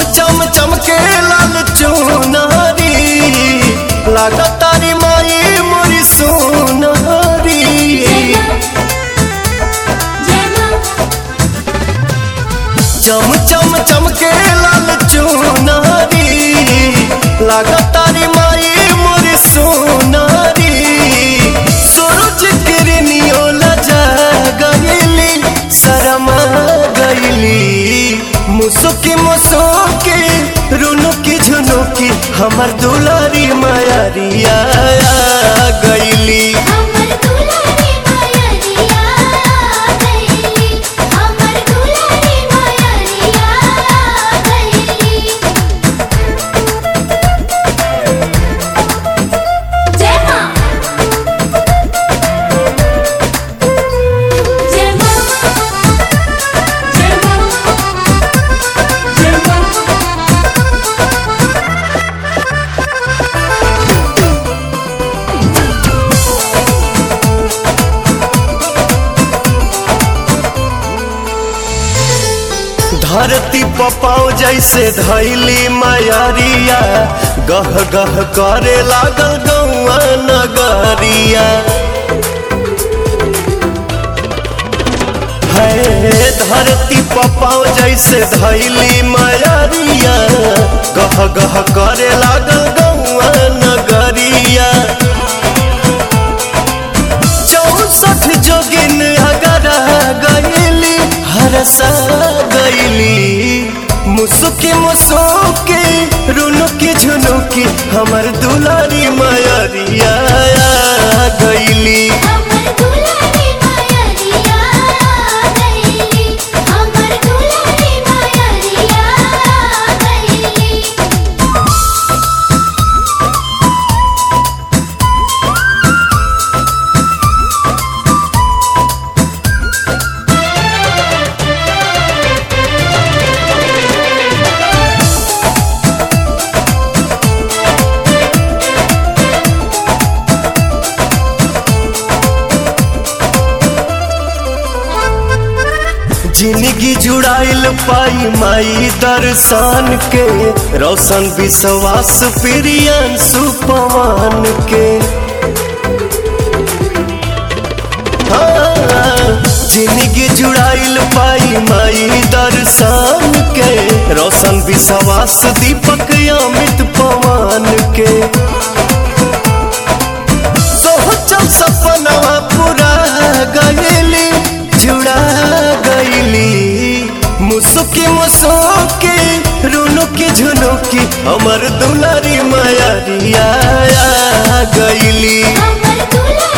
चम चमके लाल चुनारी लागतारी माई मोरी सोनारी। चम चम चमके लाल चुनारी लागतारी माई मोरी सोनारी। सूरज किरनियो लजा गईली शरमा गईली मुसुकी मुसुकी रुनुकी झुनुकी हमर दुलारी मायरिया गईली। धरती पपाओ जैसे धैली मायरिया गह गह करे लागल गौआ नगरिया। है धरती पपाओ जैसे धैली मायरिया गह गह करे लागल गौआ नगरिया। 64 जोगिन अगर गईली हरसा गईली मुसुकी मुसुकी रुनुकी झुनुकी हमर दुलारी मायरिया गईली। जिंदगी जुड़ाइल पाई माई दर्शन के रोशन विश्वास प्रियन सुपवान के। जिंदगी जुड़ाइल पाई माई दर्शन के रोशन विश्वास दीपक अमित पवन के। सोचल सपना पूरा गईली जुड़ा गईली मुसुकी मुसुकी रुनुकी झुनुकी हमर दुलारी मायरिया गईली।